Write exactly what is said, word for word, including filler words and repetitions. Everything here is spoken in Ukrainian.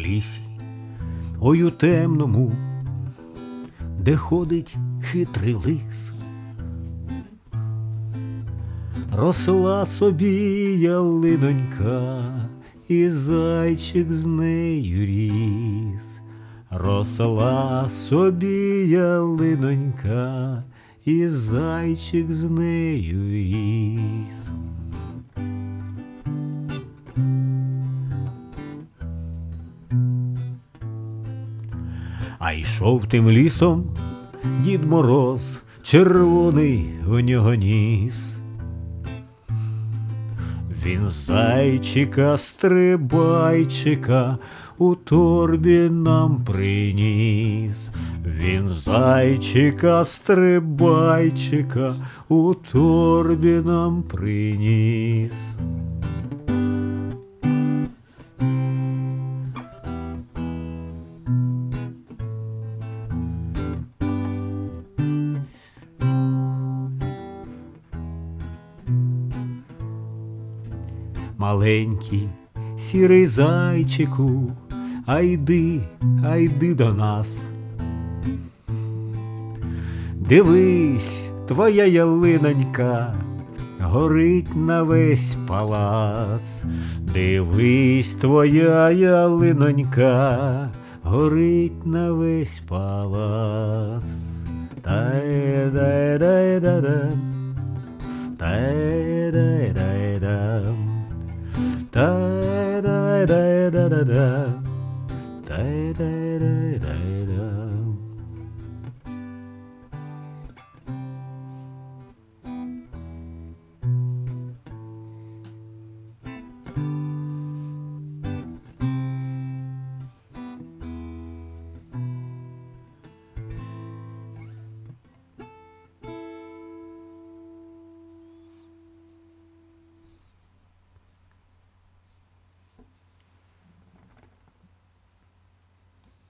лісі, ой у темному, де ходить хитрий лис. Росла собі ялинонька, і зайчик з нею ріс. Росла собі ялинонька, і зайчик з нею ріс. А йшов тим лісом Дід Мороз, червоний у нього ніс. Він зайчика, стрибайчика у торбі нам приніс. Він зайчика, стрибайчика у торбі нам приніс. Маленький сірий зайчику, а йди, а йди до нас. Дивись, твоя ялинонька горить на весь палац. Дивись, твоя ялинонька горить на весь палац. Тай-дай-дай-да-дам, тай-дай-дай-дам, тай-дай-дай-да-да, тай-дай-дай-дай-да.